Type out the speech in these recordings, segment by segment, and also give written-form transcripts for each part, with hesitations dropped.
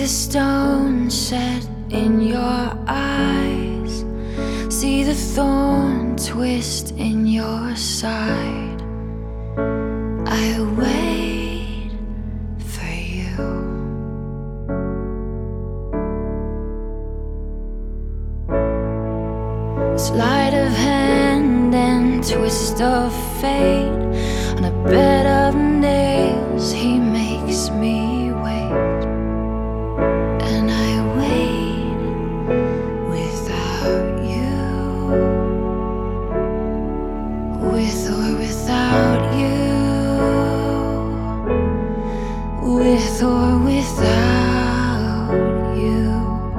the stone set in your eyes, see the thorn twist in your side. I wait for you. Sleight of hand and twist of fate, on a bed of nails he makes me wait. And I wait without you, with or without you, with or without you.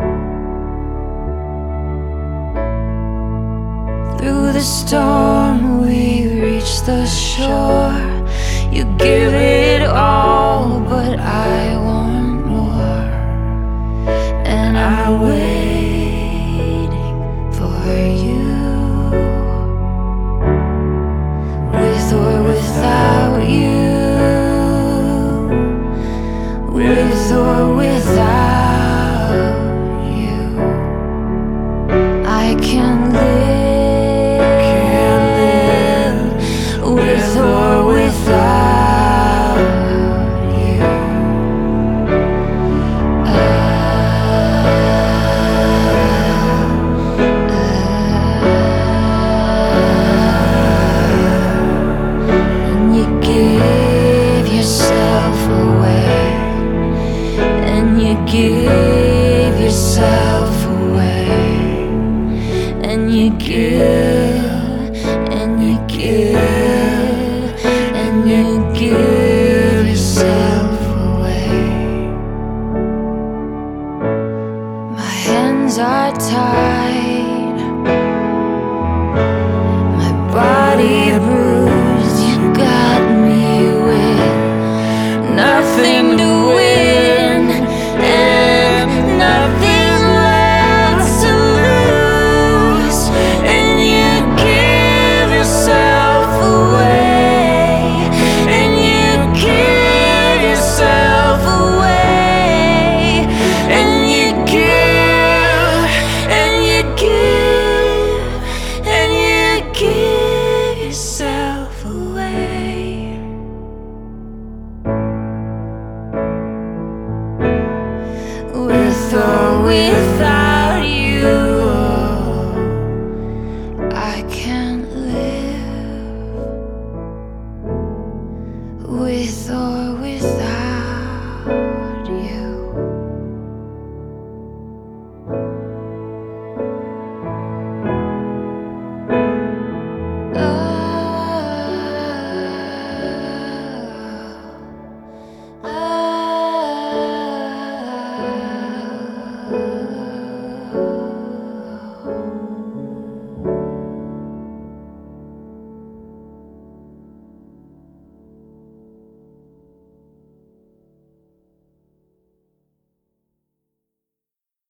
Through the storm we reach the shore. You give it all, but I want more. And I'm waiting for you, with or without you, with or without you. I can live with or without you. And you give yourself away, and you give yourself away, and you give, and you give, and you give yourself away. My hands are tied,